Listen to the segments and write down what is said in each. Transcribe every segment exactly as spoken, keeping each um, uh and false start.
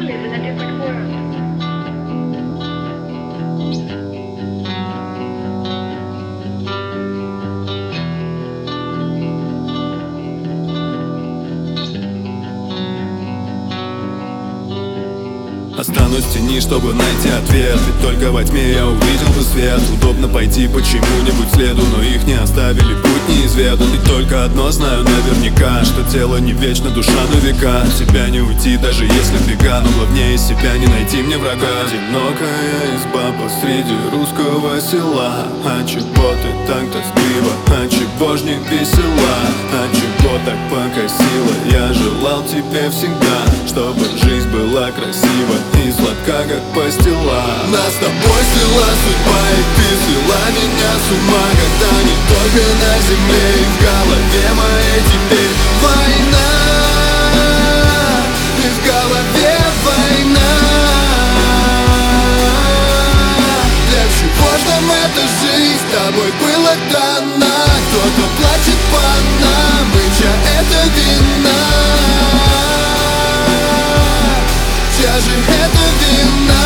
live in a different world. Останусь в тени, чтобы найти ответ. Ведь только во тьме я увидел бы свет. Удобно пойти по чему-нибудь следу, но их не оставили, путь неизведан. И только одно знаю наверняка, что тело не вечно, душа на века. От тебя не уйти, даже если бега, но главнее себя не найти мне врага. Одинокая изба посреди русского села. А чего ты так тоскливо? А чего ж не весела? А чего так покосила? Я желал тебе всегда, чтобы жизнь была красива и сладка, как пастила. Нас с тобой свела судьба, и ты свела меня с ума, когда не только на земле и в голове моей теперь война. И в голове война. Для чего ж нам эта жизнь с тобой была дана? Кто-то плачет по нам, и чья это вина? Чья же это вина?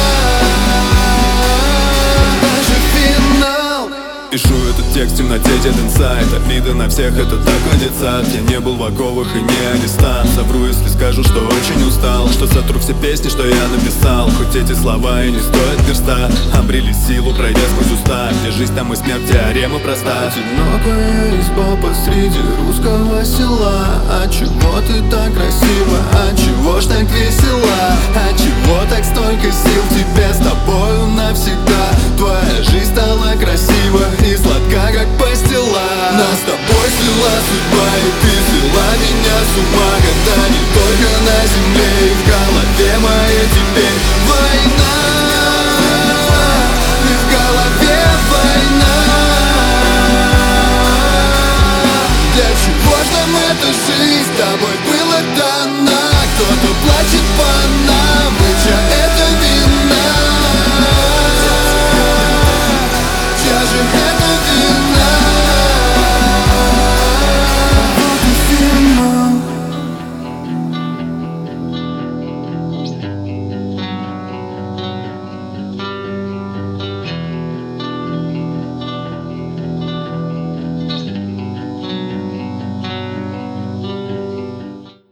Даже финал. Пишу этот текст в темноте, дед инсайт. Обида на всех, это такой детсад. Я не был в оковах и не арестант. Совру, если скажу, что очень устал, что сотру все песни, что я написал. Хоть эти слова и не стоят перста, обрели силу, пройдя сквозь уста. Где жизнь, там и смерть, теорема проста. Одинокая изба посреди русского села. А чего ты так красива? А чего ж так весела? А чего так столько сил в тебе? С тобою навсегда твоя жизнь стала красива и сладка, как пастила. Нас с тобой свела судьба, и ты свела меня с ума, когда не только на земле и в голове моей теперь война. И в голове война. Для чего ж нам эта жизнь с тобой была дана? Кто-то плачет по нам.